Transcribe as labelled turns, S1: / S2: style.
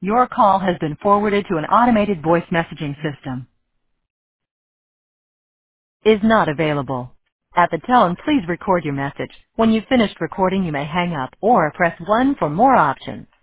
S1: Your call has been forwarded to an automated voice messaging system. Is not available. At the tone, please record your message. When you've finished recording, you may hang up or press 1 for more options.